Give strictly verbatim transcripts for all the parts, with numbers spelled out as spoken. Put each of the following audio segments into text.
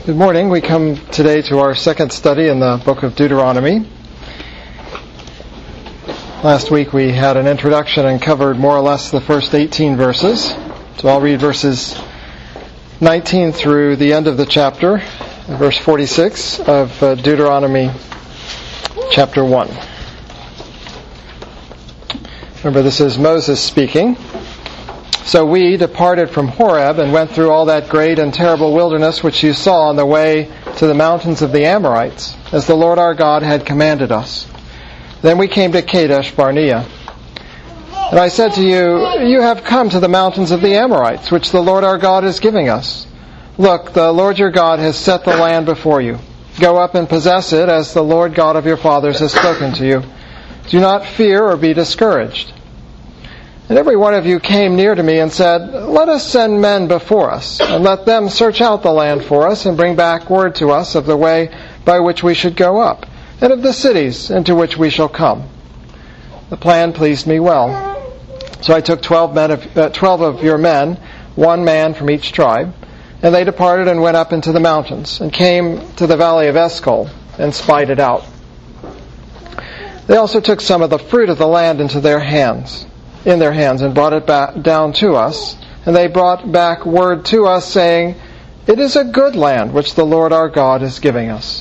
Good morning. We come today to our second study in the book of Deuteronomy. Last week we had an introduction and covered more or less the first eighteen verses. So I'll read verses nineteen through the end of the chapter, verse forty-six of uh, Deuteronomy chapter one. Remember, this is Moses speaking. So we departed from Horeb and went through all that great and terrible wilderness which you saw on the way to the mountains of the Amorites, as the Lord our God had commanded us. Then we came to Kadesh Barnea. And I said to you, you have come to the mountains of the Amorites, which the Lord our God is giving us. Look, the Lord your God has set the land before you. Go up and possess it, as the Lord God of your fathers has spoken to you. Do not fear or be discouraged. And every one of you came near to me and said, let us send men before us, and let them search out the land for us, and bring back word to us of the way by which we should go up, and of the cities into which we shall come. The plan pleased me well. So I took twelve men of, uh, twelve of your men, one man from each tribe, and they departed and went up into the mountains, and came to the valley of Eshcol, and spied it out. They also took some of the fruit of the land into their hands, in their hands, and brought it back down to us. And they brought back word to us, saying, it is a good land which the Lord our God is giving us.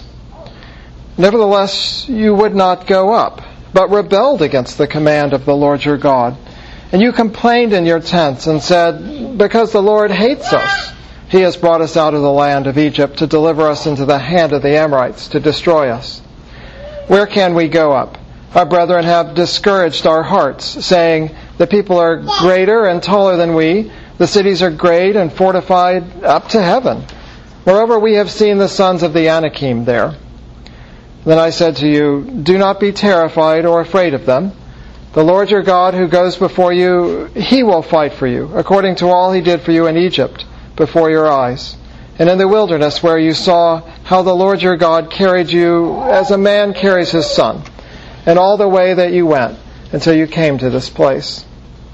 Nevertheless, you would not go up, but rebelled against the command of the Lord your God. And you complained in your tents and said, because the Lord hates us, He has brought us out of the land of Egypt to deliver us into the hand of the Amorites to destroy us. Where can we go up? Our brethren have discouraged our hearts, saying, the people are greater and taller than we. The cities are great and fortified up to heaven. Moreover, we have seen the sons of the Anakim there. Then I said to you, do not be terrified or afraid of them. The Lord your God who goes before you, He will fight for you, according to all He did for you in Egypt, before your eyes, and in the wilderness where you saw how the Lord your God carried you as a man carries his son, and all the way that you went, until you came to this place.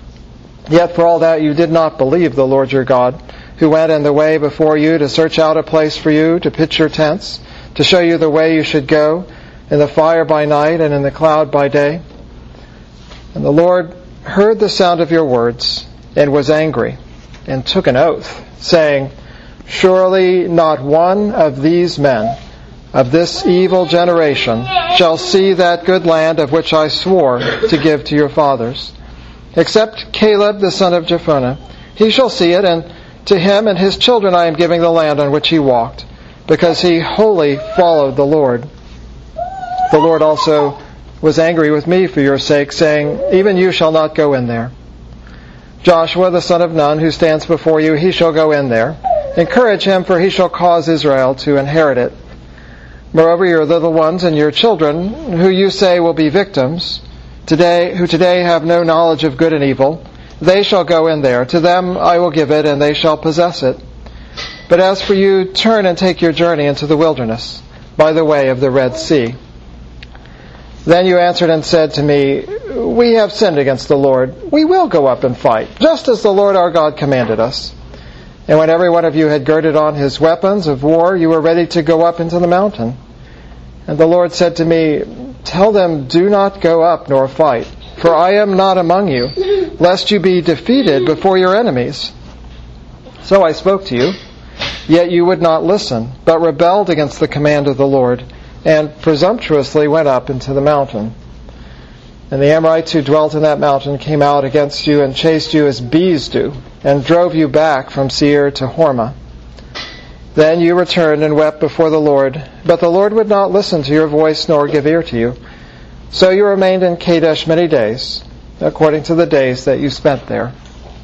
Yet for all that you did not believe the Lord your God, who went in the way before you to search out a place for you, to pitch your tents, to show you the way you should go, in the fire by night and in the cloud by day. And the Lord heard the sound of your words, and was angry, and took an oath, saying, surely not one of these men of this evil generation shall see that good land of which I swore to give to your fathers, except Caleb the son of Jephunneh. He shall see it, and to him and his children I am giving the land on which he walked, because he wholly followed the Lord. The Lord also was angry with me for your sake, saying, even you shall not go in there. Joshua the son of Nun, who stands before you, he shall go in there. Encourage him, for he shall cause Israel to inherit it. Moreover, your little ones and your children, who you say will be victims, today, who today have no knowledge of good and evil, they shall go in there. To them I will give it, and they shall possess it. But as for you, turn and take your journey into the wilderness, by the way of the Red Sea. Then you answered and said to me, we have sinned against the Lord. We will go up and fight, just as the Lord our God commanded us. And when every one of you had girded on his weapons of war, you were ready to go up into the mountain. And the Lord said to me, tell them, do not go up nor fight, for I am not among you, lest you be defeated before your enemies. So I spoke to you, yet you would not listen, but rebelled against the command of the Lord, and presumptuously went up into the mountain. And the Amorites who dwelt in that mountain came out against you and chased you as bees do, and drove you back from Seir to Hormah. Then you returned and wept before the Lord, but the Lord would not listen to your voice nor give ear to you. So you remained in Kadesh many days, according to the days that you spent there.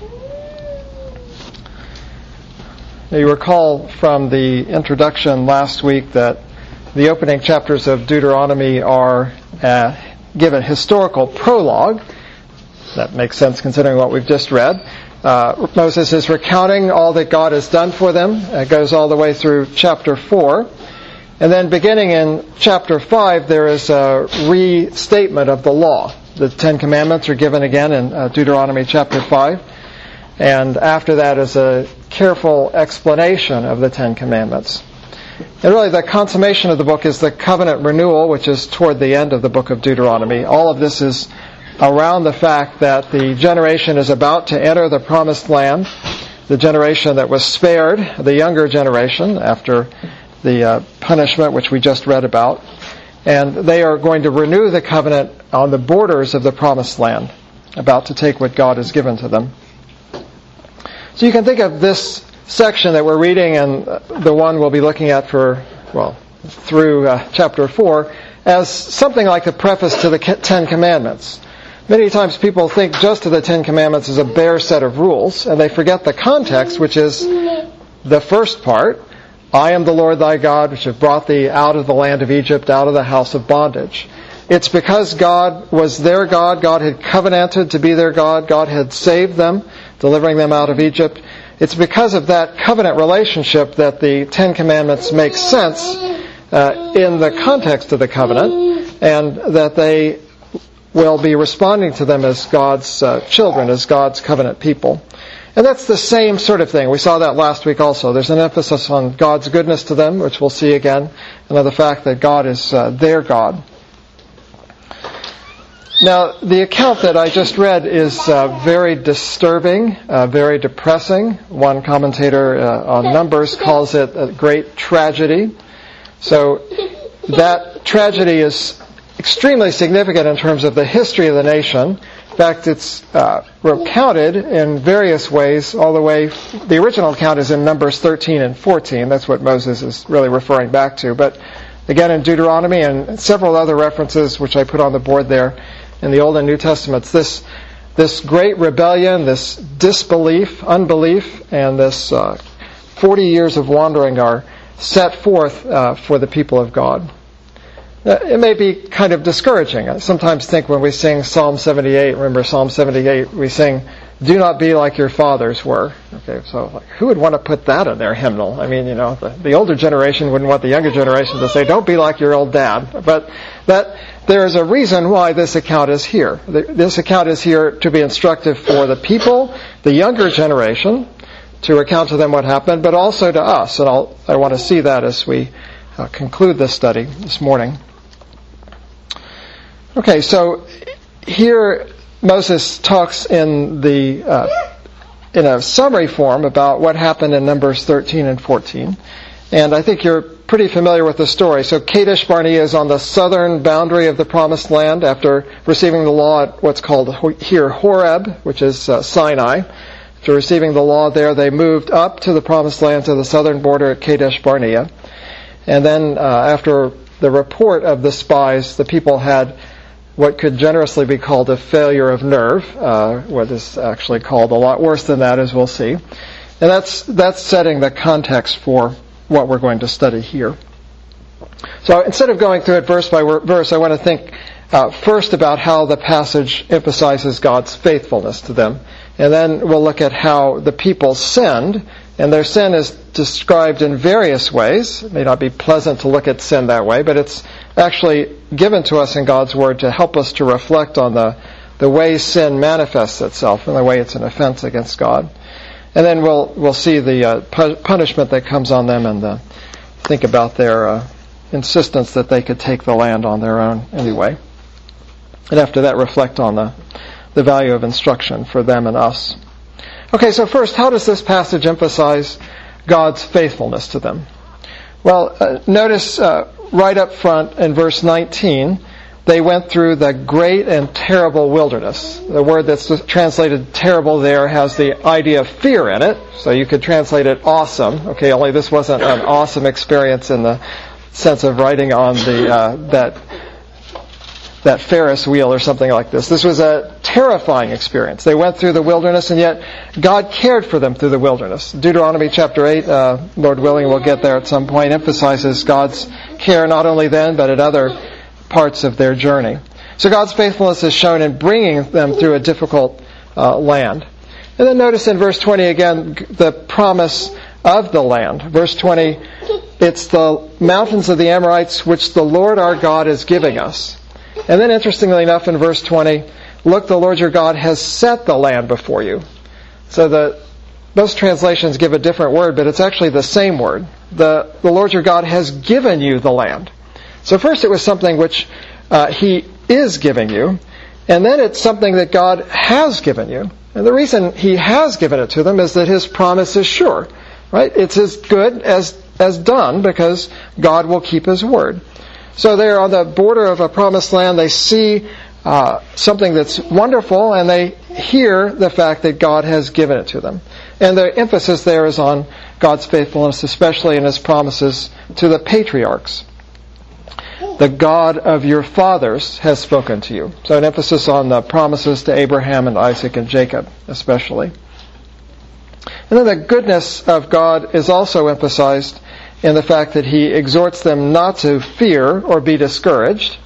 Now, you recall from the introduction last week that the opening chapters of Deuteronomy are uh, given historical prologue. That makes sense considering what we've just read. Uh, Moses is recounting all that God has done for them. It goes all the way through chapter four. And then beginning in chapter five, there is a restatement of the law. The Ten Commandments are given again in uh, Deuteronomy chapter five. And after that is a careful explanation of the Ten Commandments. And really the consummation of the book is the covenant renewal, which is toward the end of the book of Deuteronomy. All of this is around the fact that the generation is about to enter the promised land, the generation that was spared, the younger generation, after the uh, punishment which we just read about. And they are going to renew the covenant on the borders of the promised land, about to take what God has given to them. So you can think of this section that we're reading and the one we'll be looking at for, well, through uh, chapter four, as something like a preface to the Ten Commandments. Many times people think just of the Ten Commandments as a bare set of rules, and they forget the context, which is the first part, I am the Lord thy God, which have brought thee out of the land of Egypt, out of the house of bondage. It's because God was their God, God had covenanted to be their God, God had saved them, delivering them out of Egypt. It's because of that covenant relationship that the Ten Commandments make sense uh, in the context of the covenant, and that they will be responding to them as God's uh, children, as God's covenant people. And that's the same sort of thing. We saw that last week also. There's an emphasis on God's goodness to them, which we'll see again, and on the fact that God is uh, their God. Now, the account that I just read is uh, very disturbing, uh, very depressing. One commentator uh, on Numbers calls it a great tragedy. So that tragedy is extremely significant in terms of the history of the nation. In fact, it's uh, recounted in various ways all the way. The original account is in Numbers thirteen and fourteen. That's what Moses is really referring back to. But again, in Deuteronomy and several other references, which I put on the board there, in the Old and New Testaments, this this great rebellion, this disbelief, unbelief, and this uh, forty years of wandering are set forth uh, for the people of God. Uh, it may be kind of discouraging. I sometimes think when we sing Psalm seventy-eight, remember Psalm seventy-eight, we sing, "Do not be like your fathers were." Okay, so like, who would want to put that in their hymnal? I mean, you know, the, the older generation wouldn't want the younger generation to say, "Don't be like your old dad." But that there is a reason why this account is here. This account is here to be instructive for the people, the younger generation, to recount to them what happened, but also to us. And I'll, I want to see that as we uh, conclude this study this morning. Okay, so here Moses talks in the uh, in a summary form about what happened in Numbers thirteen and fourteen. And I think you're pretty familiar with the story. So Kadesh Barnea is on the southern boundary of the Promised Land after receiving the law at what's called here Horeb, which is uh, Sinai. After receiving the law there, they moved up to the Promised Land to the southern border at Kadesh Barnea. And then uh, after the report of the spies, the people had what could generously be called a failure of nerve, uh, what is actually called a lot worse than that, as we'll see. And that's that's setting the context for what we're going to study here. So instead of going through it verse by verse, I want to think uh, first about how the passage emphasizes God's faithfulness to them. And then we'll look at how the people sinned, and their sin is described in various ways. It may not be pleasant to look at sin that way, but it's actually given to us in God's Word to help us to reflect on the, the way sin manifests itself and the way it's an offense against God. And then we'll we'll see the uh, pu- punishment that comes on them, and the, think about their uh, insistence that they could take the land on their own anyway. And after that, reflect on the, the value of instruction for them and us. Okay, so first, how does this passage emphasize God's faithfulness to them? Well, uh, notice uh, right up front in verse nineteen, they went through the great and terrible wilderness. The word that's translated terrible there has the idea of fear in it, so you could translate it awesome. Okay, only this wasn't an awesome experience in the sense of riding on the uh, that that Ferris wheel or something like this. This was a terrifying experience. They went through the wilderness, and yet God cared for them through the wilderness. Deuteronomy chapter eight, uh, Lord willing, we'll get there at some point, emphasizes God's care not only then, but at other parts of their journey. So God's faithfulness is shown in bringing them through a difficult uh, land. And then notice in verse twenty again the promise of the land. Verse twenty, it's the mountains of the Amorites which the Lord our God is giving us. And then interestingly enough in verse twenty, look, the Lord your God has set the land before you. So the most translations give a different word, but it's actually the same word. The, the Lord your God has given you the land. So first it was something which uh, He is giving you, and then it's something that God has given you. And the reason He has given it to them is that His promise is sure. Right? It's as good as, as done because God will keep His word. So they're on the border of a promised land. They see uh, something that's wonderful, and they hear the fact that God has given it to them. And the emphasis there is on God's faithfulness, especially in His promises to the patriarchs. The God of your fathers has spoken to you. So an emphasis on the promises to Abraham and Isaac and Jacob, especially. And then the goodness of God is also emphasized in the fact that He exhorts them not to fear or be discouraged.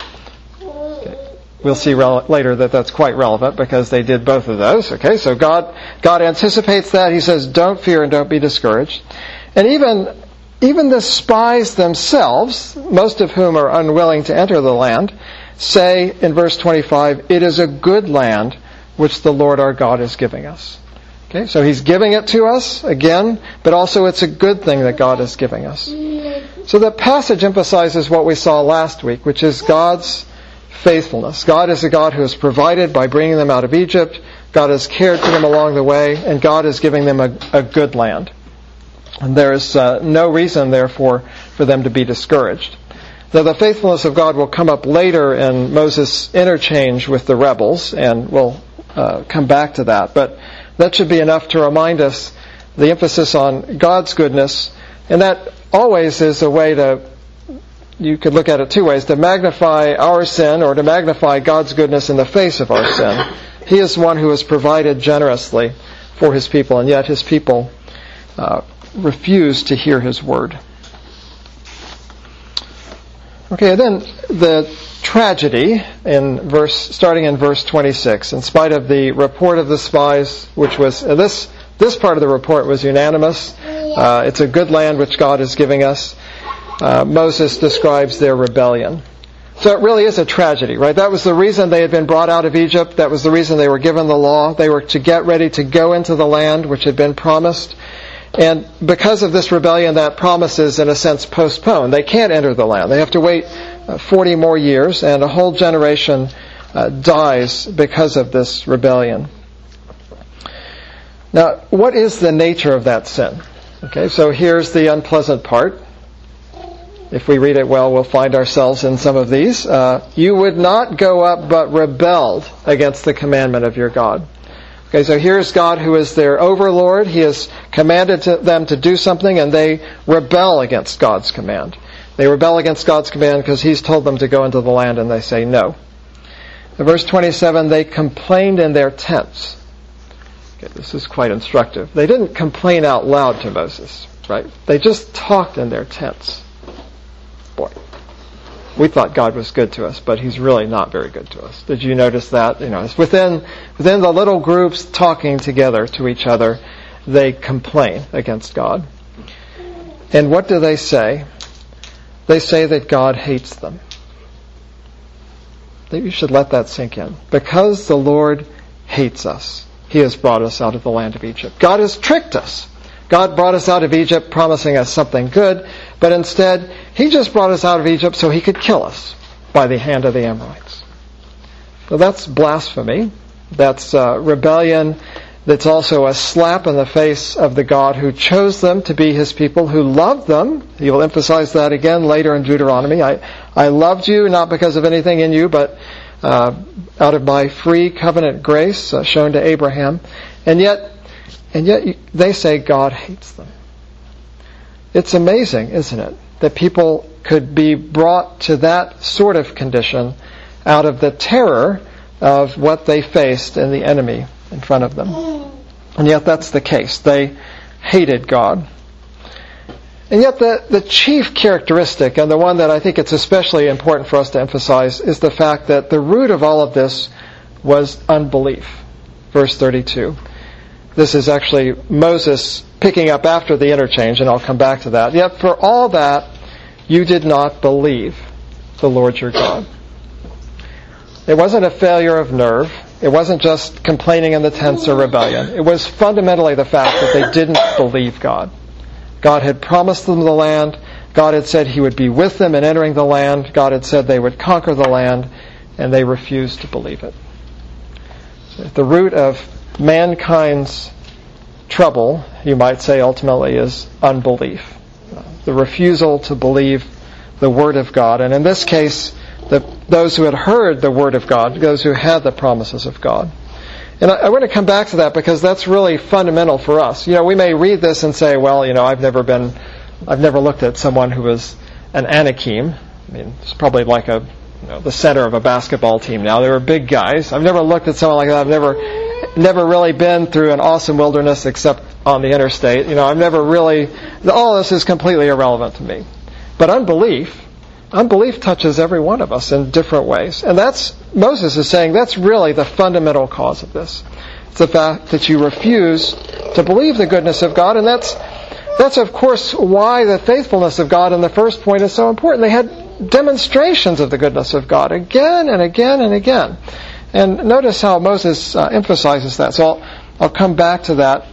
We'll see rel- later that that's quite relevant because they did both of those. Okay, so God God anticipates that. He says, don't fear and don't be discouraged. And even even the spies themselves, most of whom are unwilling to enter the land, say in verse twenty-five, it is a good land which the Lord our God is giving us. Okay, so He's giving it to us, again, but also it's a good thing that God is giving us. So the passage emphasizes what we saw last week, which is God's faithfulness. God is a God who has provided by bringing them out of Egypt. God has cared for them along the way, and God is giving them a, a good land. And there is uh, no reason, therefore, for them to be discouraged. Though the faithfulness of God will come up later in Moses' interchange with the rebels, and we'll uh, come back to that. But that should be enough to remind us the emphasis on God's goodness, and that always is a way to, you could look at it two ways, to magnify our sin or to magnify God's goodness in the face of our sin. He is one who has provided generously for His people, and yet His people uh, refuse to hear His word. Okay, then the tragedy in verse, starting in verse twenty-six. In spite of the report of the spies, which was uh, this this part of the report was unanimous. Uh, it's a good land which God is giving us. Uh, Moses describes their rebellion. So it really is a tragedy, right? That was the reason they had been brought out of Egypt. That was the reason they were given the law. They were to get ready to go into the land which had been promised. And because of this rebellion, that promise is, in a sense, postponed. They can't enter the land. They have to wait uh, forty more years, and a whole generation uh, dies because of this rebellion. Now, what is the nature of that sin? Okay, so here's the unpleasant part. If we read it well, we'll find ourselves in some of these. Uh, you would not go up, but rebelled against the commandment of your God. Okay, so here's God who is their overlord. He has commanded to them to do something, and they rebel against God's command. They rebel against God's command because He's told them to go into the land, and they say no. In verse twenty-seven, they complained in their tents. Okay, this is quite instructive. They didn't complain out loud to Moses, right? They just talked in their tents. Boy, we thought God was good to us, but He's really not very good to us. Did you notice that? You know, it's within within the little groups talking together to each other, they complain against God. And what do they say? They say that God hates them. Maybe you should let that sink in. Because the Lord hates us, He has brought us out of the land of Egypt. God has tricked us. God brought us out of Egypt promising us something good, but instead, He just brought us out of Egypt so He could kill us by the hand of the Amorites. So that's blasphemy. That's uh, rebellion. That's also a slap in the face of the God who chose them to be His people, who loved them. He will emphasize that again later in Deuteronomy. I, I loved you not because of anything in you, but uh, out of my free covenant grace uh, shown to Abraham. And yet, and yet they say God hates them. It's amazing, isn't it, that people could be brought to that sort of condition out of the terror of what they faced in the enemy in front of them. And yet that's the case. They hated God. And yet the, the chief characteristic, and the one that I think it's especially important for us to emphasize, is the fact that the root of all of this was unbelief. Verse thirty-two. This is actually Moses picking up after the interchange, and I'll come back to that. Yet for all that, you did not believe the Lord your God. It wasn't a failure of nerve. It wasn't just complaining in the tents or rebellion. It was fundamentally the fact that they didn't believe God. God had promised them the land. God had said He would be with them in entering the land. God had said they would conquer the land, and they refused to believe it. At the root of mankind's trouble, you might say, ultimately, is unbelief. The refusal to believe the Word of God. And in this case, the, those who had heard the Word of God, those who had the promises of God. And I, I want to come back to that because that's really fundamental for us. You know, we may read this and say, well, you know, I've never been, I've never looked at someone who was an Anakim. I mean, it's probably like a, you know, the center of a basketball team now. They were big guys. I've never looked at someone like that. I've never, never really been through an awesome wilderness except on the interstate. You know, I've never really, all this is completely irrelevant to me. But unbelief, unbelief touches every one of us in different ways. And that's, Moses is saying that's really the fundamental cause of this. It's the fact that you refuse to believe the goodness of God. And that's, that's of course why the faithfulness of God in the first point is so important. They had demonstrations of the goodness of God again and again and again. And notice how Moses uh, emphasizes that. So I'll, I'll come back to that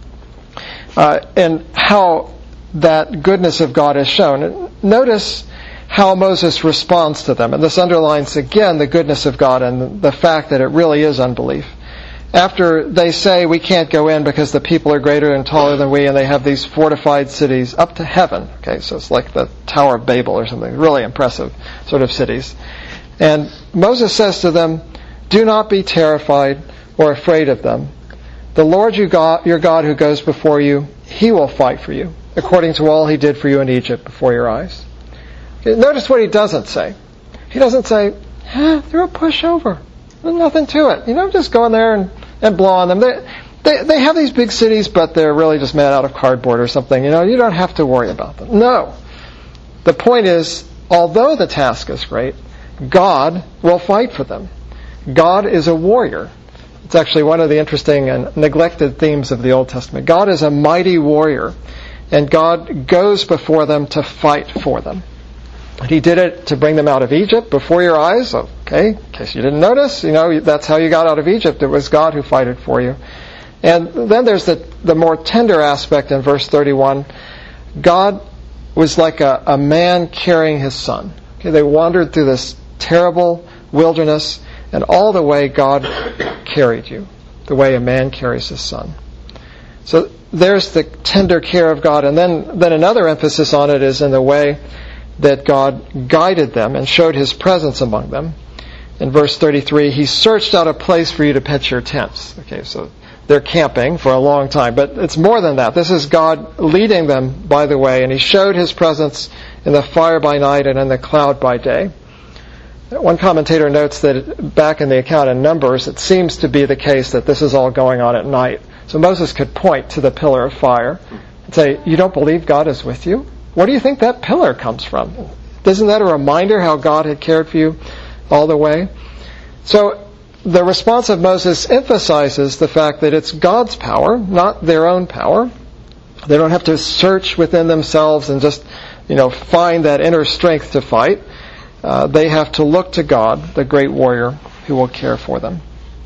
uh, and how that goodness of God is shown. Notice how Moses responds to them. And this underlines again the goodness of God and the fact that it really is unbelief. After they say we can't go in because the people are greater and taller than we and they have these fortified cities up to heaven. Okay, so it's like the Tower of Babel or something. Really impressive sort of cities. And Moses says to them, do not be terrified or afraid of them. The Lord your God, your God who goes before you, He will fight for you, according to all He did for you in Egypt before your eyes. Okay, notice what He doesn't say. He doesn't say, eh, they're a pushover. There's nothing to it. You know, just go in there and, and blow on them. They, they, they have these big cities, but they're really just made out of cardboard or something. You know, you don't have to worry about them. No. The point is, although the task is great, God will fight for them. God is a warrior. It's actually one of the interesting and neglected themes of the Old Testament. God is a mighty warrior, and God goes before them to fight for them. He did it to bring them out of Egypt before your eyes. Okay, in case you didn't notice, you know, that's how you got out of Egypt. It was God who fought for you. And then there's the, the more tender aspect in verse thirty-one. God was like a, a man carrying his son. Okay, they wandered through this terrible wilderness, and all the way God carried you, the way a man carries his son. So there's the tender care of God. And then, then another emphasis on it is in the way that God guided them and showed His presence among them. In verse thirty-three, He searched out a place for you to pitch your tents. Okay, so they're camping for a long time. But it's more than that. This is God leading them by the way, and He showed His presence in the fire by night and in the cloud by day. One commentator notes that back in the account in Numbers, it seems to be the case that this is all going on at night. So Moses could point to the pillar of fire and say, you don't believe God is with you? Where do you think that pillar comes from? Isn't that a reminder how God had cared for you all the way? So the response of Moses emphasizes the fact that it's God's power, not their own power. They don't have to search within themselves and just, you know, find that inner strength to fight. Uh, they have to look to God, the great warrior, who will care for them.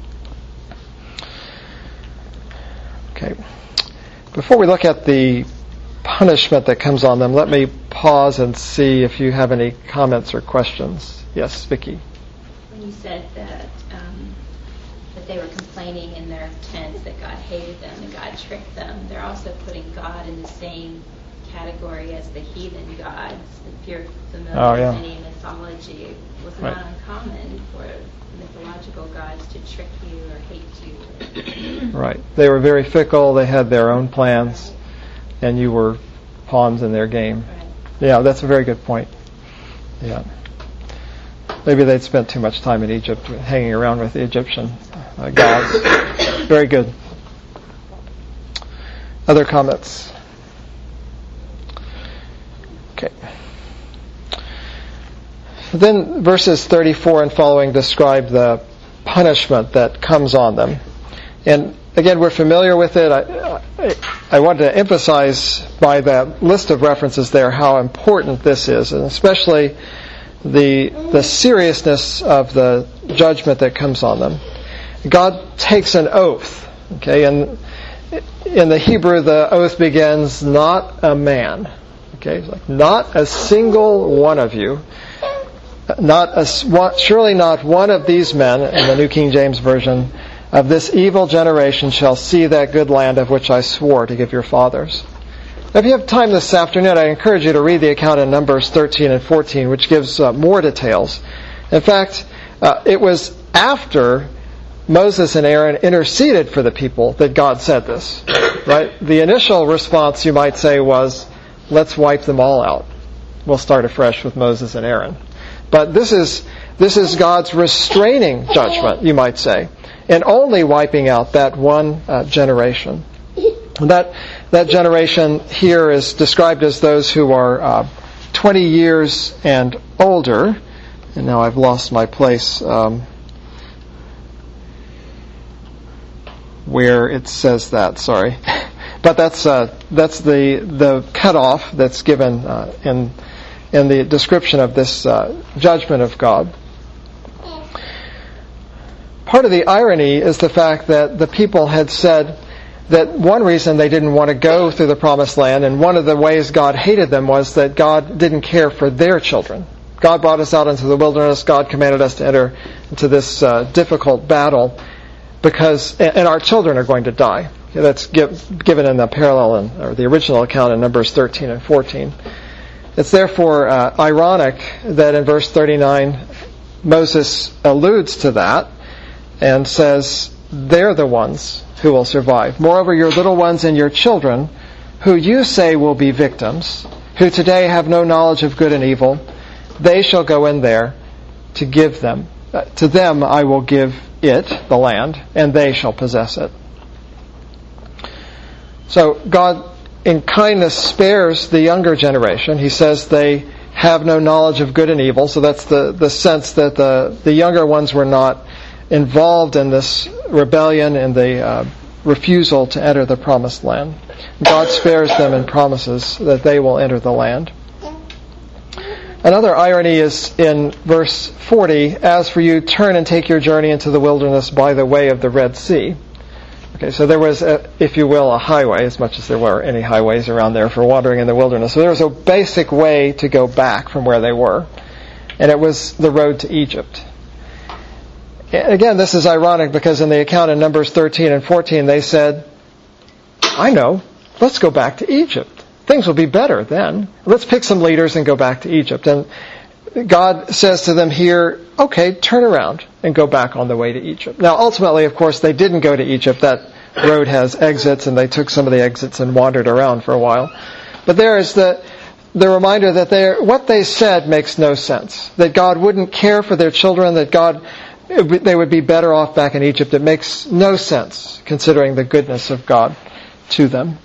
Okay. Before we look at the punishment that comes on them, let me pause and see if you have any comments or questions. Yes, Vicki. When you said that um, that they were complaining in their tents that God hated them and God tricked them, they're also putting God in the same category as the heathen gods. If you're familiar oh, yeah. with any mythology, it was right. not uncommon for mythological gods to trick you or hate you. Right. They were very fickle. They had their own plans, and you were pawns in their game. Right. Yeah, that's a very good point. Yeah. Maybe they'd spent too much time in Egypt hanging around with the Egyptian uh, gods. Very good. Other comments? Okay. Then verses thirty-four and following describe the punishment that comes on them. And again, we're familiar with it. I, I, I want to emphasize by that list of references there how important this is, and especially the the seriousness of the judgment that comes on them. God takes an oath. Okay, and in the Hebrew, the oath begins, not a man. Okay, it's like, not a single one of you, not a, surely not one of these men, in the New King James Version, of this evil generation shall see that good land of which I swore to give your fathers. Now, if you have time this afternoon, I encourage you to read the account in Numbers thirteen and fourteen, which gives uh, more details. In fact, uh, it was after Moses and Aaron interceded for the people that God said this. Right? The initial response, you might say, was, let's wipe them all out. We'll start afresh with Moses and Aaron. But this is this is God's restraining judgment, you might say, and only wiping out that one uh, generation. That that generation here is described as those who are uh, twenty years and older. And now I've lost my place um, where it says that. Sorry, but that's uh, that's the the cutoff that's given uh, in in the description of this uh, judgment of God. Part of the irony is the fact that the people had said that one reason they didn't want to go through the promised land, and one of the ways God hated them, was that God didn't care for their children. God brought us out into the wilderness. God commanded us to enter into this uh, difficult battle because, and our children are going to die. That's give, given in the parallel in, or the original account in Numbers thirteen and fourteen. It's therefore uh, ironic that in verse thirty-nine, Moses alludes to that and says, they're the ones who will survive. Moreover, your little ones and your children, who you say will be victims, who today have no knowledge of good and evil, they shall go in there to give them. Uh, to them I will give it, the land, and they shall possess it. So God, in kindness, spares the younger generation. He says they have no knowledge of good and evil. So that's the, the sense that the, the younger ones were not involved in this rebellion and the uh, refusal to enter the promised land. God spares them and promises that they will enter the land. Another irony is in verse forty, as for you, turn and take your journey into the wilderness by the way of the Red Sea. Okay, so there was, a, if you will, a highway, as much as there were any highways around there for wandering in the wilderness. So there was a basic way to go back from where they were, and it was the road to Egypt. Again, this is ironic because in the account in Numbers thirteen and fourteen, they said, I know, let's go back to Egypt. Things will be better then. Let's pick some leaders and go back to Egypt. And God says to them here, okay, turn around and go back on the way to Egypt. Now, ultimately, of course, they didn't go to Egypt. That road has exits, and they took some of the exits and wandered around for a while. But there is the the reminder that what they said makes no sense. That God wouldn't care for their children, that God... they would be better off back in Egypt. It makes no sense considering the goodness of God to them.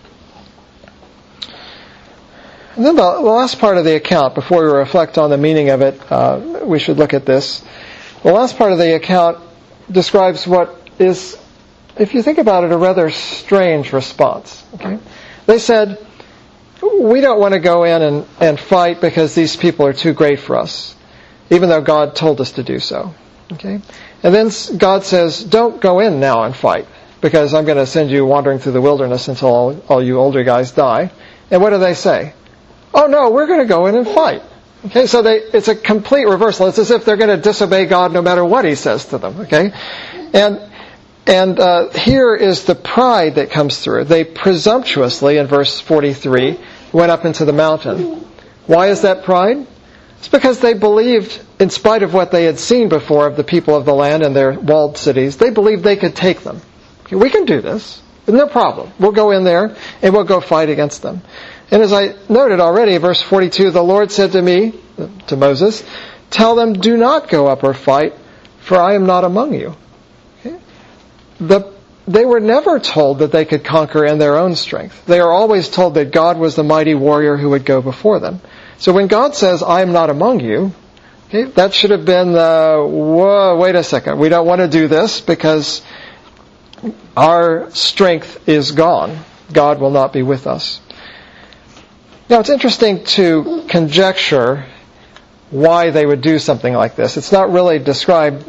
And then the last part of the account, before we reflect on the meaning of it, uh, we should look at this. The last part of the account describes what is, if you think about it, a rather strange response. Okay? They said, we don't want to go in and, and fight because these people are too great for us, even though God told us to do so. Okay, and then God says, don't go in now and fight, because I'm going to send you wandering through the wilderness until all, all you older guys die. And what do they say? Oh no, we're going to go in and fight. Okay, so they, it's a complete reversal. It's as if they're going to disobey God no matter what He says to them. Okay, and and uh, here is the pride that comes through. They presumptuously, in verse forty-three, went up into the mountain. Why is that pride? It's because they believed, in spite of what they had seen before of the people of the land and their walled cities, they believed they could take them. Okay, we can do this. No problem. We'll go in there and we'll go fight against them. And as I noted already, verse forty-two, the Lord said to me, to Moses, tell them, do not go up or fight, for I am not among you. Okay? The, they were never told that they could conquer in their own strength. They are always told that God was the mighty warrior who would go before them. So when God says, I am not among you, okay, that should have been, uh, whoa, wait a second. We don't want to do this because our strength is gone. God will not be with us. Now, it's interesting to conjecture why they would do something like this. It's not really described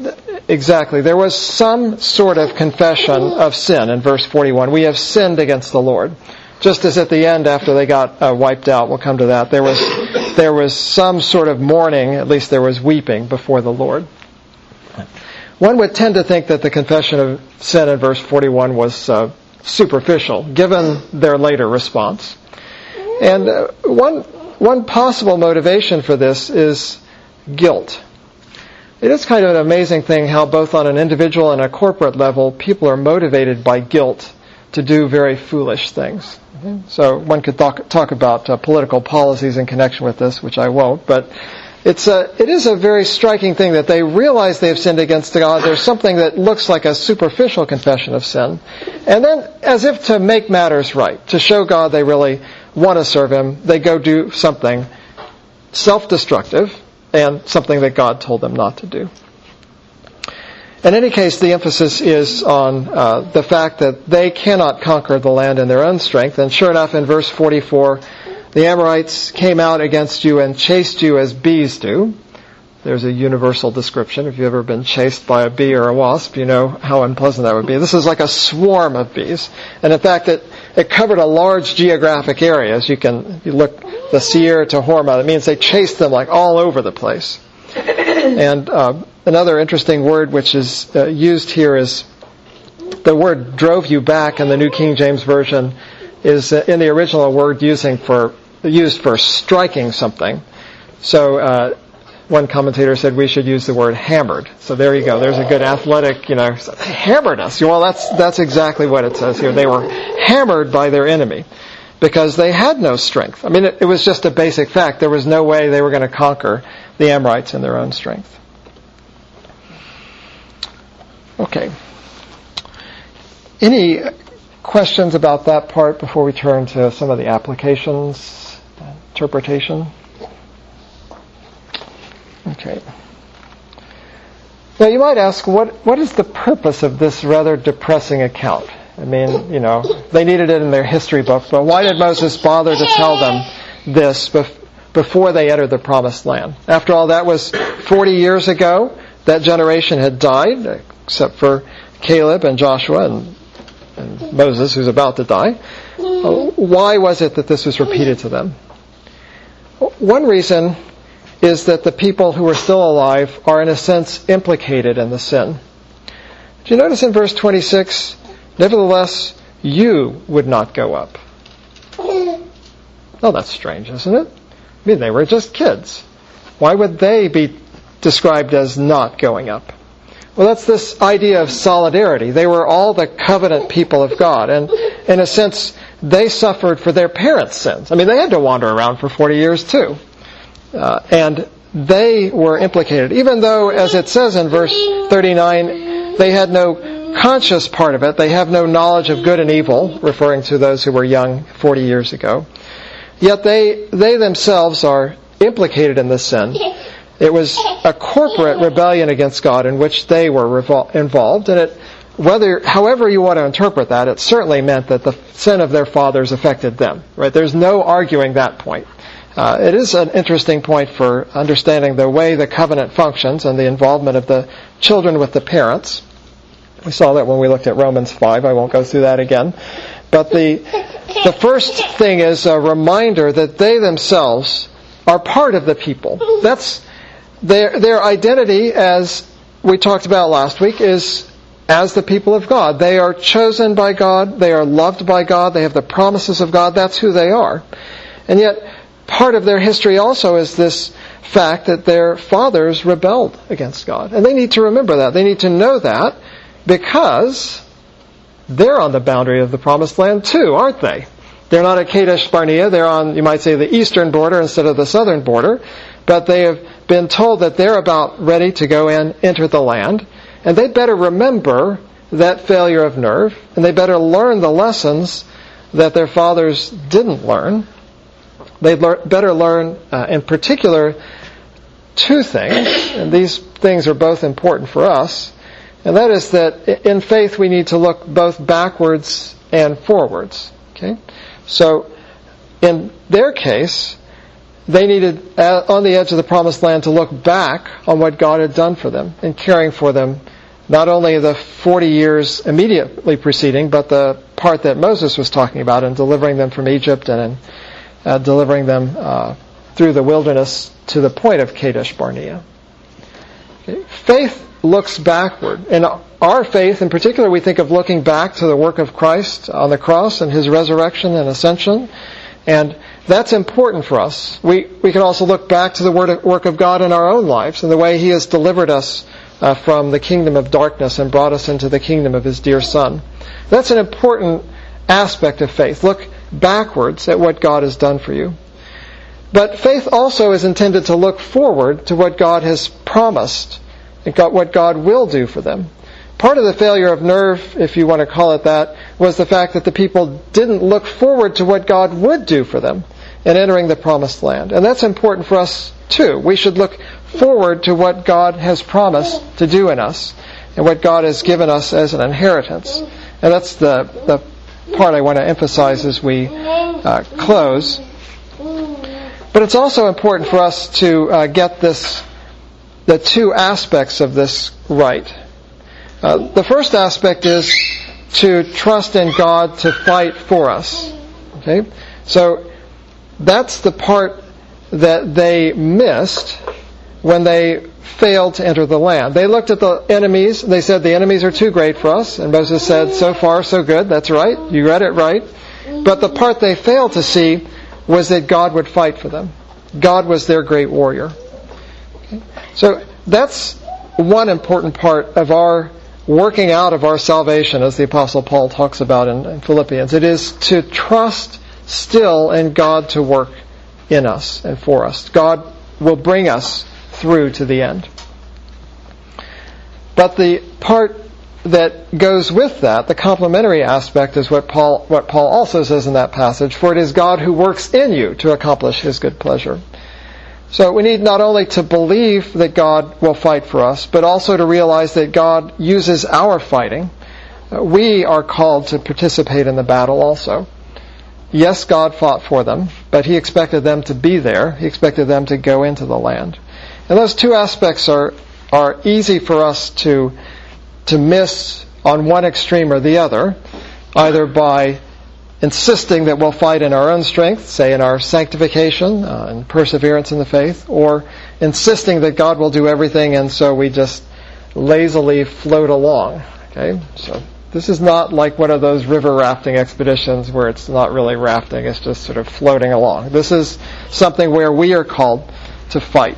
exactly. There was some sort of confession of sin in verse forty-one. We have sinned against the Lord. Just as at the end, after they got uh, wiped out, we'll come to that, there was there was some sort of mourning, at least there was weeping before the Lord. One would tend to think that the confession of sin in verse forty-one was uh, superficial, given their later response. And uh, one one possible motivation for this is guilt. It is kind of an amazing thing how both on an individual and a corporate level, people are motivated by guilt to do very foolish things. So one could talk, talk about uh, political policies in connection with this, which I won't, but it's a, it is a very striking thing that they realize they have sinned against God. There's something that looks like a superficial confession of sin. And then, as if to make matters right, to show God they really want to serve Him, they go do something self-destructive and something that God told them not to do. In any case, the emphasis is on uh, the fact that they cannot conquer the land in their own strength. And sure enough, in verse forty-four, the Amorites came out against you and chased you as bees do. There's a universal description. If you've ever been chased by a bee or a wasp, you know how unpleasant that would be. This is like a swarm of bees. And in fact, it, it covered a large geographic area. As you can, if you look the Seir to Hormah, it means they chased them like all over the place. And uh, another interesting word which is uh, used here is the word drove you back in the New King James Version is uh, in the original a word using for used for striking something. So uh, one commentator said we should use the word hammered. So there you go. There's a good athletic, you know, they hammered us. Well, that's that's exactly what it says here. They were hammered by their enemy because they had no strength. I mean, it, it was just a basic fact. There was no way they were going to conquer the Amorites in their own strength. Okay. Any questions about that part before we turn to some of the applications, interpretation? Okay. Now you might ask, what what is the purpose of this rather depressing account? I mean, you know, they needed it in their history book, but why did Moses bother to tell them this bef- before they entered the Promised Land? After all, that was forty years ago. That generation had died, except for Caleb and Joshua and, and Moses, who's about to die. Uh, why was it that this was repeated to them? One reason is that the people who are still alive are, in a sense, implicated in the sin. Do you notice in verse twenty-six, nevertheless, you would not go up. Oh, that's strange, isn't it? I mean, they were just kids. Why would they be described as not going up? Well, that's this idea of solidarity. They were all the covenant people of God, and in a sense, they suffered for their parents' sins. I mean, they had to wander around for forty years too. Uh, and they were implicated, even though, as it says in verse thirty-nine, they had no conscious part of it. They have no knowledge of good and evil, referring to those who were young forty years ago. Yet they they themselves are implicated in this sin. It was a corporate rebellion against God in which they were revol- involved, and it, whether, however you want to interpret that, it certainly meant that the sin of their fathers affected them. Right? There's no arguing that point. Uh, it is an interesting point for understanding the way the covenant functions and the involvement of the children with the parents. We saw that when we looked at Romans five. I won't go through that again. But the the first thing is a reminder that they themselves are part of the people. That's their their identity, as we talked about last week, is as the people of God. They are chosen by God. They are loved by God. They have the promises of God. That's who they are. And yet, part of their history also is this fact that their fathers rebelled against God. And they need to remember that. They need to know that because they're on the boundary of the Promised Land too, aren't they? They're not at Kadesh Barnea. They're on, you might say, the eastern border instead of the southern border. But they have been told that they're about ready to go in, enter the land. And they better remember that failure of nerve. And they better learn the lessons that their fathers didn't learn. They'd lear- better learn, uh, in particular, two things. And these things are both important for us. And that is that in faith we need to look both backwards and forwards. Okay? So, in their case, they needed, uh, on the edge of the Promised Land, to look back on what God had done for them in caring for them not only the forty years immediately preceding, but the part that Moses was talking about in delivering them from Egypt and in uh, delivering them uh, through the wilderness to the point of Kadesh Barnea. Okay. Faith looks backward. In our faith, in particular, we think of looking back to the work of Christ on the cross and His resurrection and ascension. And that's important for us. We we can also look back to the work of God in our own lives and the way He has delivered us uh, from the kingdom of darkness and brought us into the kingdom of His dear Son. That's an important aspect of faith. Look backwards at what God has done for you. But faith also is intended to look forward to what God has promised and what God will do for them. Part of the failure of Nerve, if you want to call it that, was the fact that the people didn't look forward to what God would do for them in entering the promised land. And that's important for us too. We should look forward to what God has promised to do in us and what God has given us as an inheritance. And that's the, the part I want to emphasize as we uh, close. But it's also important for us to uh, get this, the two aspects of this right. Uh, the first aspect is to trust in God to fight for us. Okay? So that's the part that they missed when they failed to enter the land. They looked at the enemies, they said the enemies are too great for us, and Moses said, so far so good, that's right, you read it right. But the part they failed to see was that God would fight for them. God was their great warrior. Okay? So that's one important part of our working out of our salvation, as the Apostle Paul talks about in, in Philippians. It is to trust still in God to work in us and for us. God will bring us through to the end. But the part that goes with that, the complementary aspect, is what Paul what Paul also says in that passage, for it is God who works in you to accomplish His good pleasure. So we need not only to believe that God will fight for us, but also to realize that God uses our fighting. We are called to participate in the battle also. Yes, God fought for them, but He expected them to be there. He expected them to go into the land. And those two aspects are are easy for us to to miss on one extreme or the other, either by insisting that we'll fight in our own strength, say in our sanctification uh, and perseverance in the faith, or insisting that God will do everything and so we just lazily float along. Okay, so this is not like one of those river rafting expeditions where it's not really rafting, it's just sort of floating along. This is something where we are called to fight.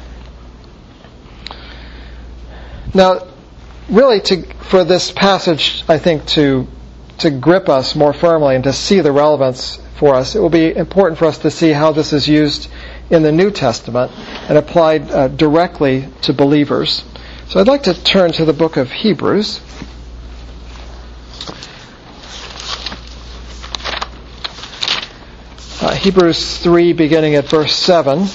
Now, really, to, for this passage, I think, to to grip us more firmly and to see the relevance for us, it will be important for us to see how this is used in the New Testament and applied uh, directly to believers. So I'd like to turn to the book of Hebrews. Uh, Hebrews three, beginning at verse seven.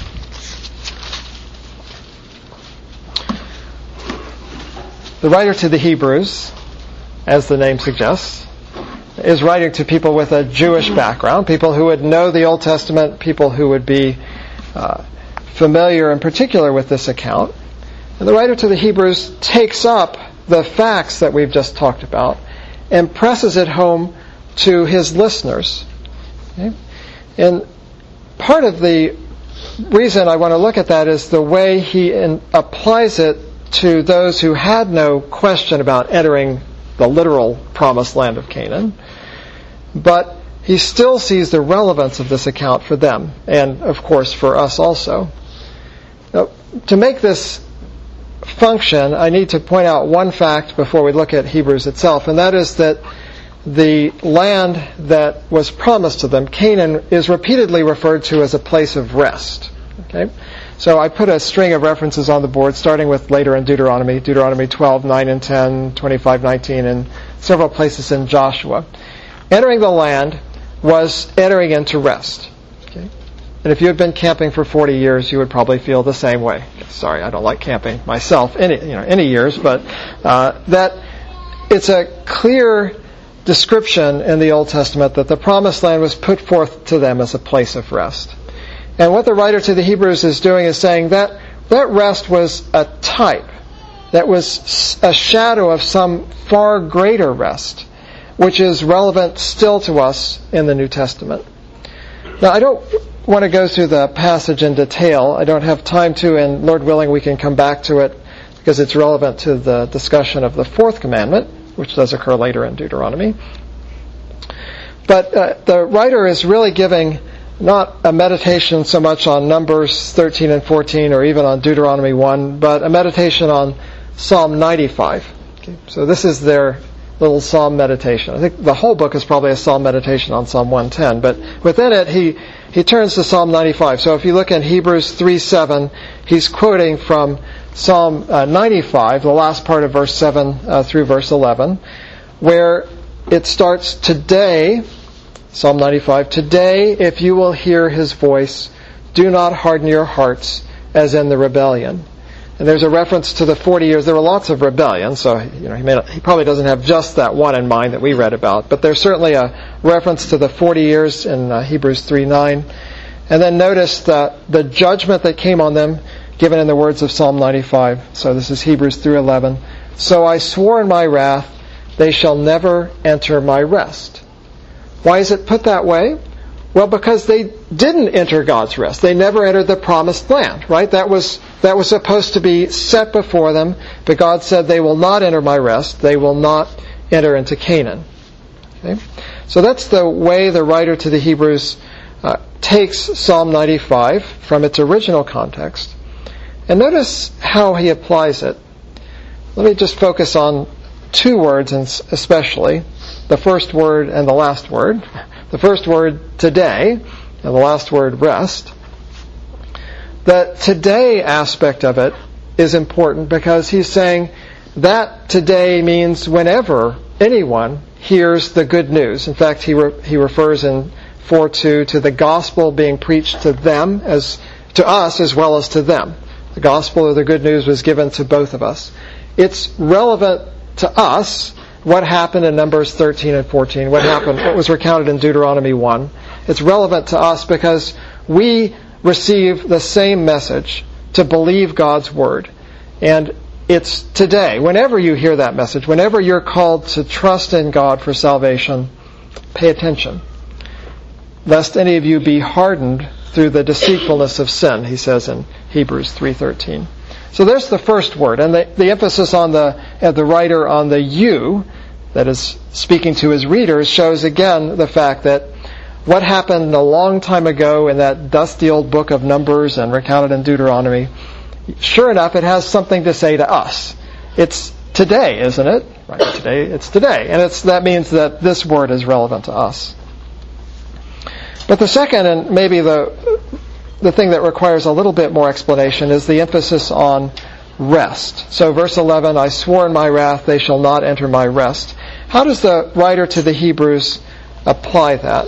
The writer to the Hebrews, as the name suggests, is writing to people with a Jewish background, people who would know the Old Testament, people who would be uh, familiar in particular with this account. And the writer to the Hebrews takes up the facts that we've just talked about and presses it home to his listeners. Okay? And part of the reason I want to look at that is the way he in, applies it to those who had no question about entering the literal promised land of Canaan. But he still sees the relevance of this account for them, and of course for us also. Now, to make this function, I need to point out one fact before we look at Hebrews itself, and that is that the land that was promised to them, Canaan, is repeatedly referred to as a place of rest. Okay? So I put a string of references on the board, starting with later in Deuteronomy, Deuteronomy twelve, nine and ten, twenty-five, nineteen, and several places in Joshua. Entering the land was entering into rest. Okay? And if you had been camping for forty years, you would probably feel the same way. Sorry, I don't like camping myself any you know any years, but uh, that it's a clear description in the Old Testament that the promised land was put forth to them as a place of rest. And what the writer to the Hebrews is doing is saying that that rest was a type that was a shadow of some far greater rest, which is relevant still to us in the New Testament. Now, I don't want to go through the passage in detail. I don't have time to, and Lord willing, we can come back to it because it's relevant to the discussion of the fourth commandment, which does occur later in Deuteronomy. But uh, the writer is really giving not a meditation so much on Numbers thirteen and fourteen or even on Deuteronomy one, but a meditation on Psalm ninety-five. Okay, so this is their little psalm meditation. I think the whole book is probably a psalm meditation on Psalm one ten, but within it he he turns to Psalm ninety-five. So if you look in Hebrews three seven, he's quoting from Psalm uh, ninety-five, the last part of verse seven uh, through verse eleven, where it starts, today, Psalm ninety-five, today if you will hear his voice, do not harden your hearts as in the rebellion. And there's a reference to the forty years. There were lots of rebellion, so you know he, may not, he probably doesn't have just that one in mind that we read about. But there's certainly a reference to the forty years in uh, Hebrews three nine. And then notice the, the judgment that came on them, given in the words of Psalm ninety-five. So this is Hebrews three eleven. So I swore in my wrath, they shall never enter my rest. Why is it put that way? Well, because they didn't enter God's rest. They never entered the promised land, right? That was that was supposed to be set before them, but God said they will not enter my rest. They will not enter into Canaan. Okay? So that's the way the writer to the Hebrews uh, takes Psalm ninety-five from its original context. And notice how he applies it. Let me just focus on two words especially, the first word and the last word. The first word, today, and the last word, rest. The today aspect of it is important because he's saying that today means whenever anyone hears the good news. In fact, he re- he refers in four two to the gospel being preached to them, as to us as well as to them. The gospel or the good news was given to both of us. It's relevant to us what happened in Numbers thirteen and fourteen, what happened, what was recounted in Deuteronomy one. It's relevant to us because we receive the same message to believe God's word. And it's today, whenever you hear that message, whenever you're called to trust in God for salvation, pay attention. Lest any of you be hardened through the deceitfulness of sin, he says in Hebrews three thirteen. So there's the first word, and the, the emphasis on the uh, the writer on the you, that is speaking to his readers, shows again the fact that what happened a long time ago in that dusty old book of Numbers and recounted in Deuteronomy, sure enough, it has something to say to us. It's today, isn't it? Right, today, it's today. And it's that means that this word is relevant to us. But the second, and maybe the the thing that requires a little bit more explanation, is the emphasis on rest. So verse eleven, I swore in my wrath, they shall not enter my rest. How does the writer to the Hebrews apply that?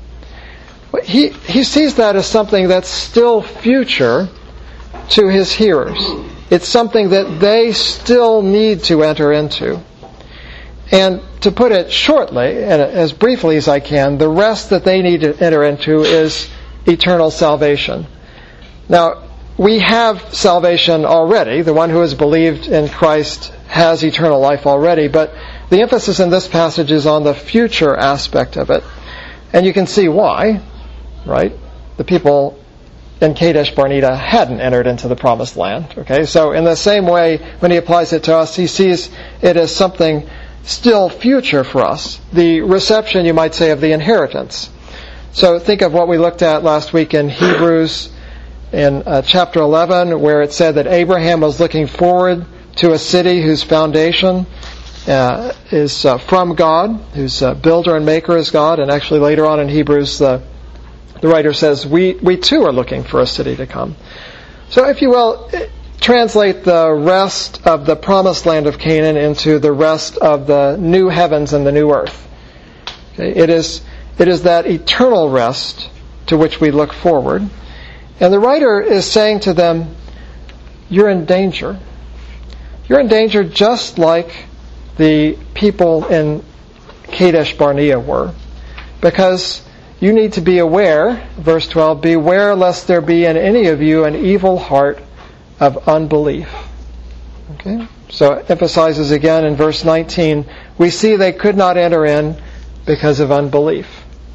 He, he sees that as something that's still future to his hearers. It's something that they still need to enter into. And to put it shortly, and as briefly as I can, the rest that they need to enter into is eternal salvation. Now, we have salvation already. The one who has believed in Christ has eternal life already, but the emphasis in this passage is on the future aspect of it. And you can see why, right? The people in Kadesh Barnea hadn't entered into the promised land. Okay, so in the same way, when he applies it to us, he sees it as something still future for us. The reception, you might say, of the inheritance. So think of what we looked at last week in Hebrews in uh, chapter eleven, where it said that Abraham was looking forward to a city whose foundation uh, is uh, from God, whose uh, builder and maker is God. And actually later on in Hebrews, the, the writer says, we, we too are looking for a city to come. So if you will, translate the rest of the promised land of Canaan into the rest of the new heavens and the new earth. Okay? It is It is that eternal rest to which we look forward. And the writer is saying to them, you're in danger. You're in danger just like the people in Kadesh Barnea were. Because you need to be aware, verse twelve, beware lest there be in any of you an evil heart of unbelief. Okay? So it emphasizes again in verse nineteen, we see they could not enter in because of unbelief.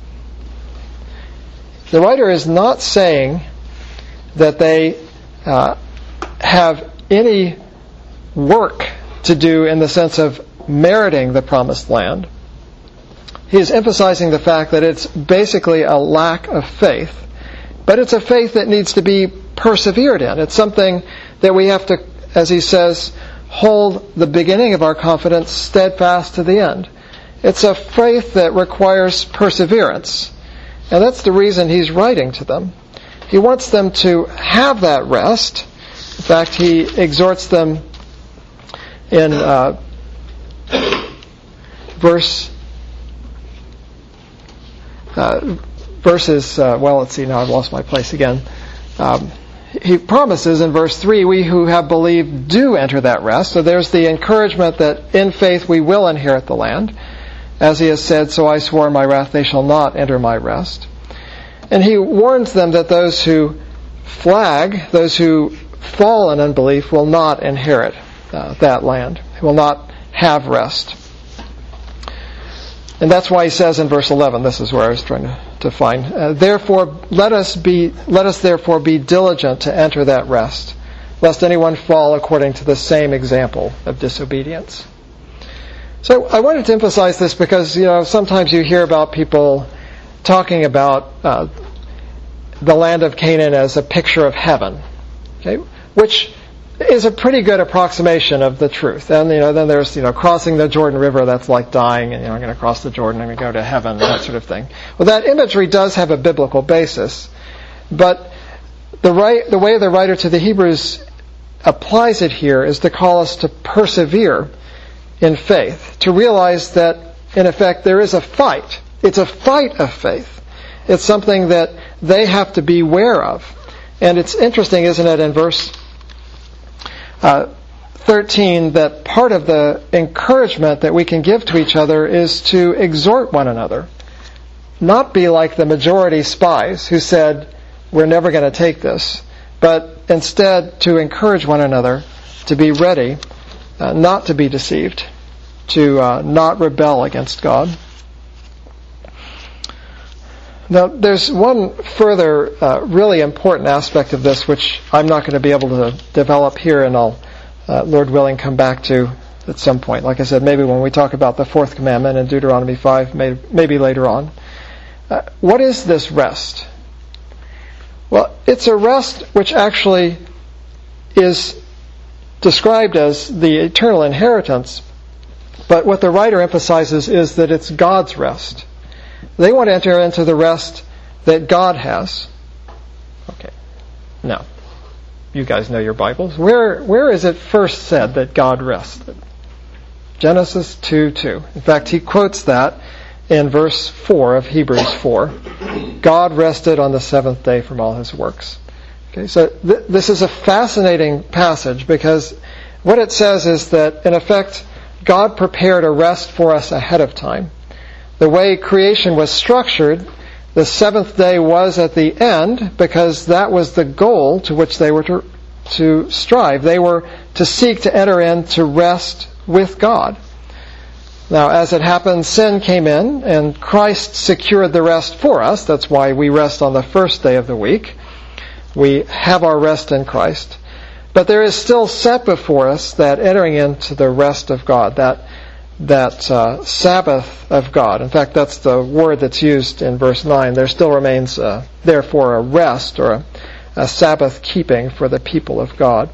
The writer is not saying that they uh, have any work to do in the sense of meriting the promised land. He is emphasizing the fact that it's basically a lack of faith, but it's a faith that needs to be persevered in. It's something that we have to, as he says, hold the beginning of our confidence steadfast to the end. It's a faith that requires perseverance, and that's the reason he's writing to them. He wants them to have that rest. In fact, he exhorts them in uh, verse uh, verses. Uh, well, let's see. Now I've lost my place again. Um, he promises in verse three, "We who have believed do enter that rest." So there's the encouragement that in faith we will inherit the land, as he has said, "So I swore in my wrath, they shall not enter my rest." And he warns them that those who flag, those who fall in unbelief, will not inherit uh, that land, will not have rest. And that's why he says in verse eleven, this is where I was trying to, to find, uh, therefore let us be, let us therefore be diligent to enter that rest, lest anyone fall according to the same example of disobedience. So I wanted to emphasize this because, you know, sometimes you hear about people talking about uh, the land of Canaan as a picture of heaven, okay, which is a pretty good approximation of the truth. And, you know, then there's, you know, crossing the Jordan River, that's like dying, and, you know, I'm going to cross the Jordan, I'm going to go to heaven, that sort of thing. Well, that imagery does have a biblical basis, but the right, the way the writer to the Hebrews applies it here is to call us to persevere in faith, to realize that, in effect, there is a fight. It's a fight of faith. It's something that they have to be aware of. And it's interesting, isn't it, in verse uh, thirteen, that part of the encouragement that we can give to each other is to exhort one another. Not be like the majority spies who said, we're never going to take this, but instead to encourage one another to be ready, uh, not to be deceived, to uh, not rebel against God. Now, there's one further uh, really important aspect of this which I'm not going to be able to develop here, and I'll, uh, Lord willing, come back to at some point. Like I said, maybe when we talk about the fourth commandment in Deuteronomy five, maybe, maybe later on. Uh, what is this rest? Well, it's a rest which actually is described as the eternal inheritance, but what the writer emphasizes is that it's God's rest. They want to enter into the rest that God has. Okay. Now, you guys know your Bibles. Where where is it first said that God rested? Genesis two two. In fact, he quotes that in verse four of Hebrews four. God rested on the seventh day from all his works. Okay, so th- this is a fascinating passage because what it says is that, in effect, God prepared a rest for us ahead of time. The way creation was structured, the seventh day was at the end because that was the goal to which they were to, to strive. They were to seek to enter into rest with God. Now, as it happens, sin came in and Christ secured the rest for us. That's why we rest on the first day of the week. We have our rest in Christ. But there is still set before us that entering into the rest of God, that that uh, Sabbath of God. In fact, that's the word that's used in verse nine. There still remains, uh, therefore, a rest or a, a Sabbath keeping for the people of God.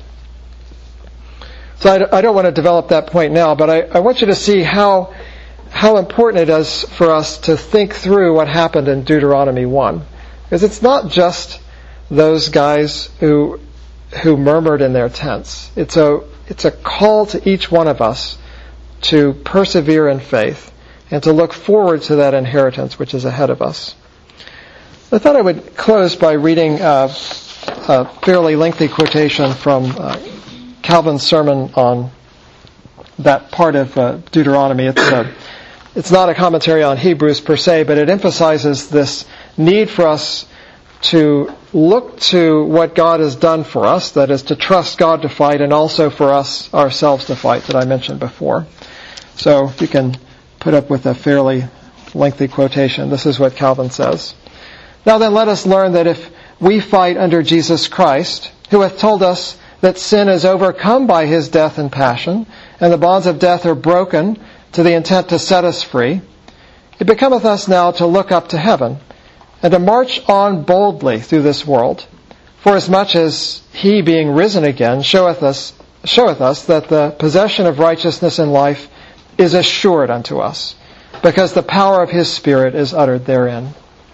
So I, I don't want to develop that point now, but I, I want you to see how how important it is for us to think through what happened in Deuteronomy one. Because it's not just those guys who who murmured in their tents. It's a it's a call to each one of us to persevere in faith and to look forward to that inheritance which is ahead of us. I thought I would close by reading uh, a fairly lengthy quotation from uh, Calvin's sermon on that part of uh, Deuteronomy. It's, a, it's not a commentary on Hebrews per se, but it emphasizes this need for us to look to what God has done for us, that is to trust God to fight, and also for us ourselves to fight that I mentioned before. So you can put up with a fairly lengthy quotation. This is what Calvin says. Now then, let us learn that if we fight under Jesus Christ, who hath told us that sin is overcome by his death and passion, and the bonds of death are broken to the intent to set us free, it becometh us now to look up to heaven, and to march on boldly through this world, forasmuch as he, being risen again, showeth us, showeth us that the possession of righteousness in life is assured unto us, because the power of his Spirit is uttered therein.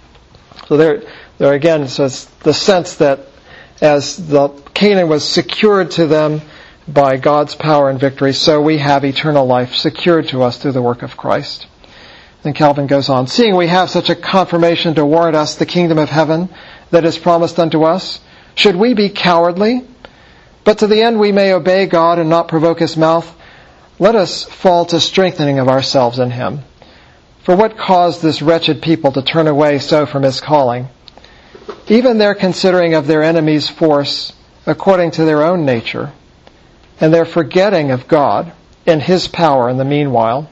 So there, there again, so it's the sense that as the Canaan was secured to them by God's power and victory, so we have eternal life secured to us through the work of Christ. Then Calvin goes on, seeing we have such a confirmation to warrant us the kingdom of heaven that is promised unto us, should we be cowardly? But to the end we may obey God and not provoke his mouth, let us fall to strengthening of ourselves in him. For what caused this wretched people to turn away so from his calling? Even their considering of their enemy's force according to their own nature, and their forgetting of God and his power in the meanwhile.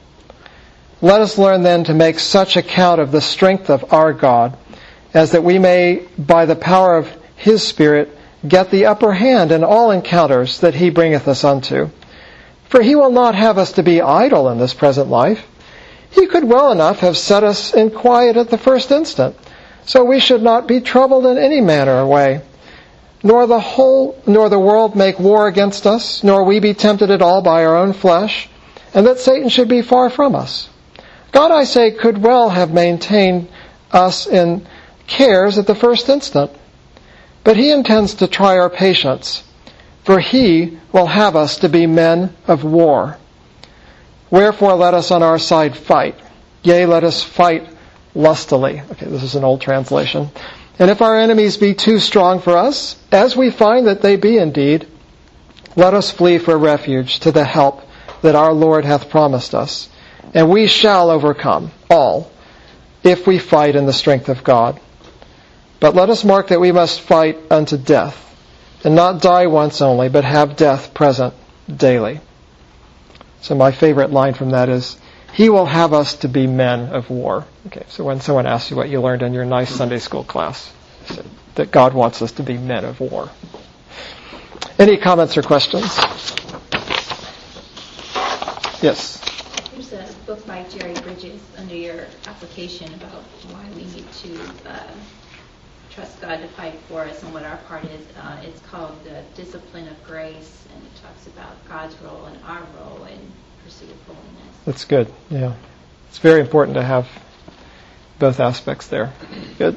Let us learn then to make such account of the strength of our God, as that we may, by the power of his Spirit, get the upper hand in all encounters that he bringeth us unto. For he will not have us to be idle in this present life. He could well enough have set us in quiet at the first instant, so we should not be troubled in any manner or way, nor the whole, nor the world make war against us, nor we be tempted at all by our own flesh, and that Satan should be far from us. God, I say, could well have maintained us in cares at the first instant, but he intends to try our patience, for he will have us to be men of war. Wherefore let us on our side fight, yea, let us fight lustily. Okay, this is an old translation. And if our enemies be too strong for us, as we find that they be indeed, let us flee for refuge to the help that our Lord hath promised us. And we shall overcome all, if we fight in the strength of God. But let us mark that we must fight unto death, and not die once only, but have death present daily. So my favorite line from that is, he will have us to be men of war. Okay, so when someone asks you what you learned in your nice Sunday school class, that God wants us to be men of war. Any comments or questions? Yes. There's a book by Jerry Bridges under your application about why we need to uh, trust God to fight for us and what our part is. Uh, it's called The Discipline of Grace, and it talks about God's role and our role in pursuit of holiness. That's good, yeah. It's very important to have both aspects there. Good.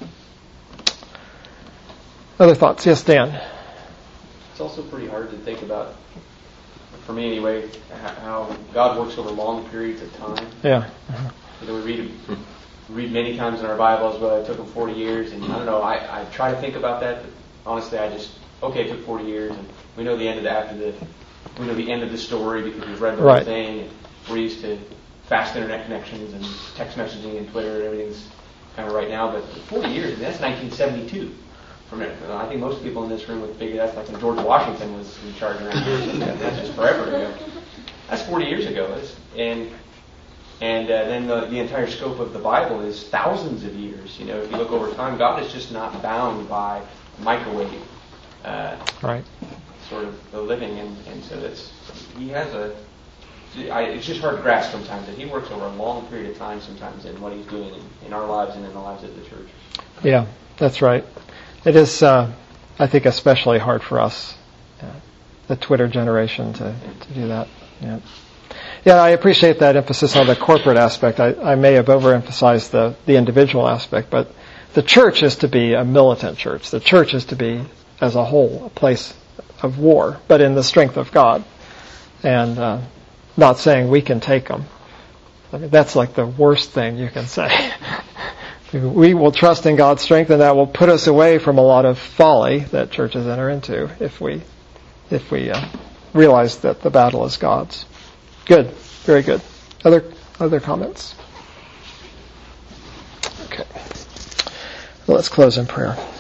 Other thoughts? Yes, Dan. It's also pretty hard to think about, for me anyway, how God works over long periods of time. Yeah. Uh-huh. You know, we read read many times in our Bibles, well, it took him forty years, and I don't know, I, I try to think about that, but honestly, I just, okay, it took forty years, and we know the end of the, after the, we know the end of the story because we've read the right. whole thing, and we're used to fast internet connections and text messaging and Twitter and everything's kind of right now, but forty years, that's nineteen seventy-two. From it. I think most people in this room would figure that's like when George Washington was in charge around here. That's just forever ago. That's forty years ago. It's, and and uh, then the, the entire scope of the Bible is thousands of years. You know, if you look over time, God is just not bound by microwave uh, right. sort of the living, and, and so that's he has a. I, it's just hard to grasp sometimes that he works over a long period of time sometimes in what he's doing in, in our lives and in the lives of the church. Yeah, that's right. It is, uh, I think, especially hard for us, uh, the Twitter generation, to, to do that. Yeah. Yeah, I appreciate that emphasis on the corporate aspect. I, I may have overemphasized the, the individual aspect, but the church is to be a militant church. The church is to be, as a whole, a place of war, but in the strength of God. And uh, not saying we can take them. I mean, that's like the worst thing you can say. We will trust in God's strength, and that will put us away from a lot of folly that churches enter into if we if we uh, realize that the battle is God's. Good. Very good. Other other comments? Okay. Well, let's close in prayer.